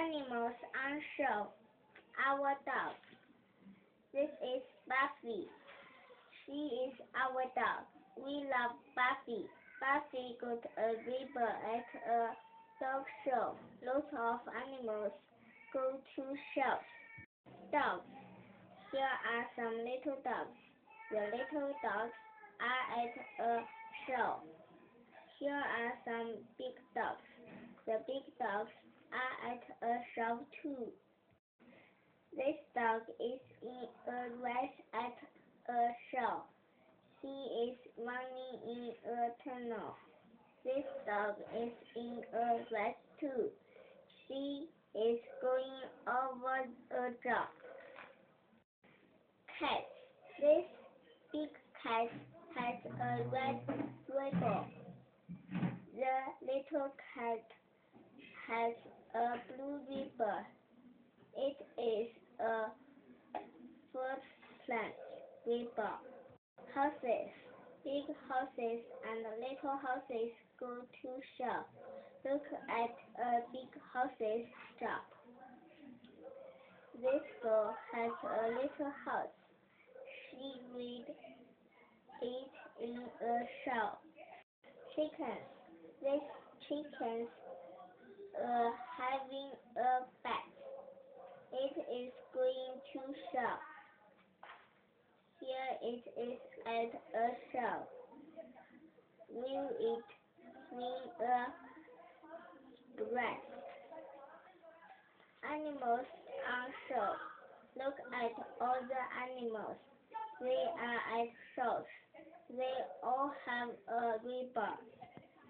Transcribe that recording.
animals on show. Our dog. This is Buffy. She is our dog. We love Buffy. Buffy got a ribbon at a dog show. Lots of animals go to shows. Dogs. Here are some little dogs. The little dogs are at a show. Here are some big dogs. The big dogs are at a show too. This dog is in a race at a show. He is running in a tunnel. This dog is in a race too. She is going over a drop. Cat. This big cat has a red ribbon. The little cat has a blue ribbon. It is a foot plant ribbon. Horses. Big horses and little horses go to show. Look at a big horse's job. This girl has a little house. She read it in a show. Chickens. These chickens are having a bath. It is going to show. Here it is at a show. Will it win a race? Animals on show. Look at all the animals. They are at shows. They all have a ribbon.